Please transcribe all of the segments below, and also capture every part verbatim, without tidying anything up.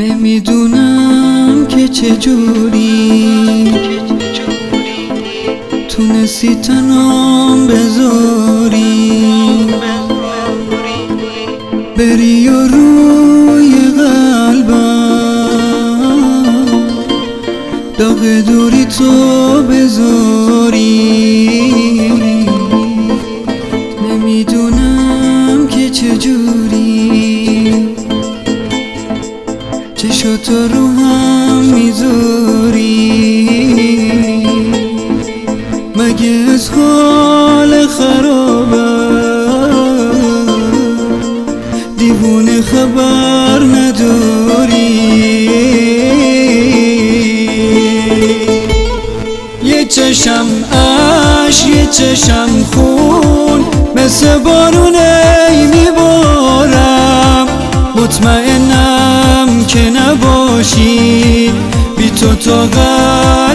نمیدونم که چجوری تونستی تنام بذاری بری و روی قلبم داغ دوری تو بذاری. نمیدونم که چجوری چشاتو رو هم میذاری، مگه از حال خرابم دیوونه خبر نداری؟ یه چشم عشق یه چشم خون مثل بارونه میبارم، مطمئنم که نباشی بی تو طاقت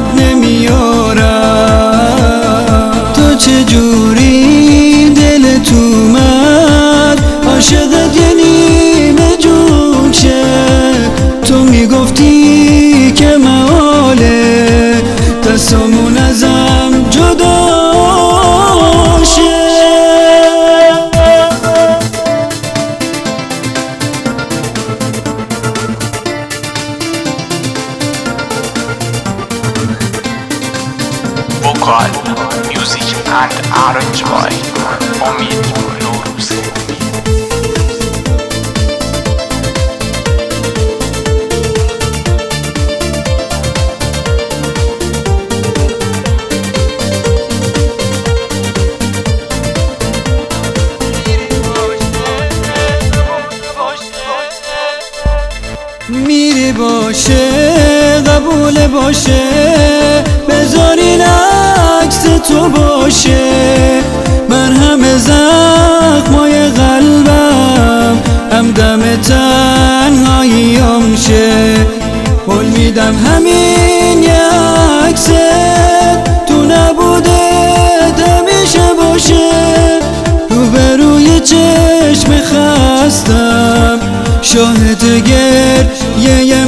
نمیارم. تو چجوری دلت اومد عاشقت یه نیمه جون شه؟ تو میگفتی که محاله دستامون ازم جدا شه. Vocal, music and arrange by Omid Nourouzi. میری باشه قبول باشه بذارین عکس تو باشه، من همه زخمای قلبم همدم تنهاییام شه. قول میدم همین یه عکست تو نبودت همیشه باشه، روبروی چشم خستم شاهد گریه